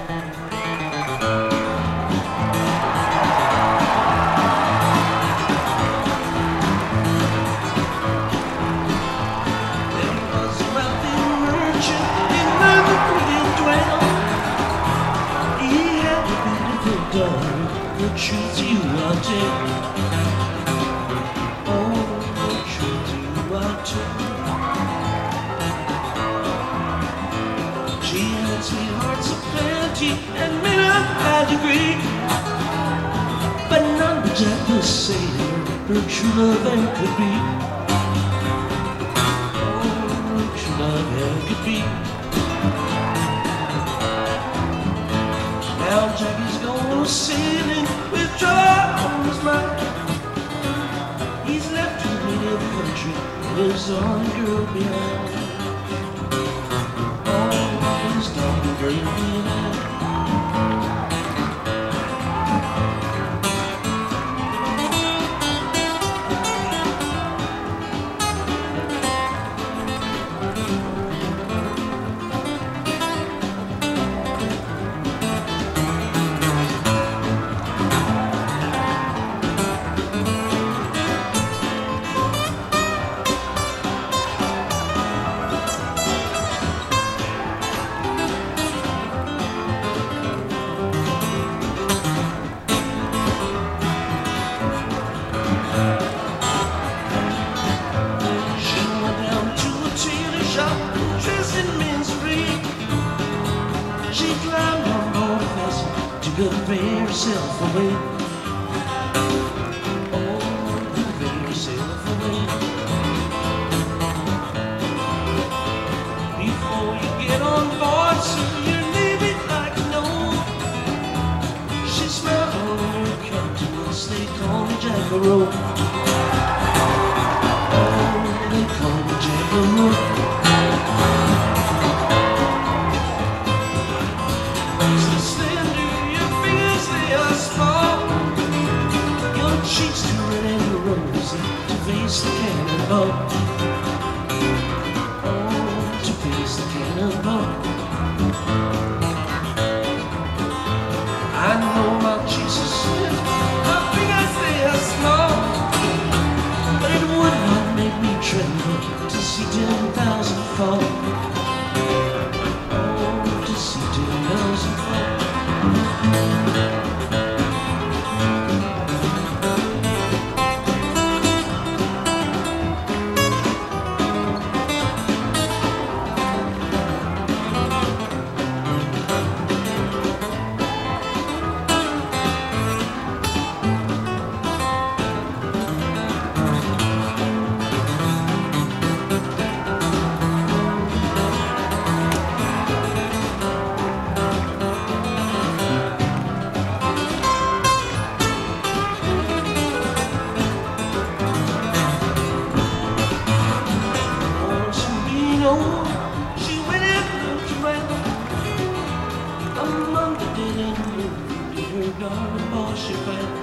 The truth you wanted, oh, the truth you wanted. She had sweethearts of plenty and men of high degree, but none but Jack the Sailor her true love ever could be. Oh, her true love ever could be. Now Jack is going sailing with joy on his mind. He's left his native country and his darling girl behind. Oh, his darling girl behind. She climbed on board a vessel to convey herself away. Oh, convey herself away. Before you get on board, sir, your name is like no. She smiled on her countenance, they call me Jackaro. Oh, they call me Jackaro. Cheeks to red and rosy to face the cannonball. Oh, to face the cannonball. I know my cheeks are slim, my fingers they are small, but it would not make me tremble to see 10,000 fall. Oh, to see 10,000 fall. She went and looked around among the dead and moved in her darling boss she found.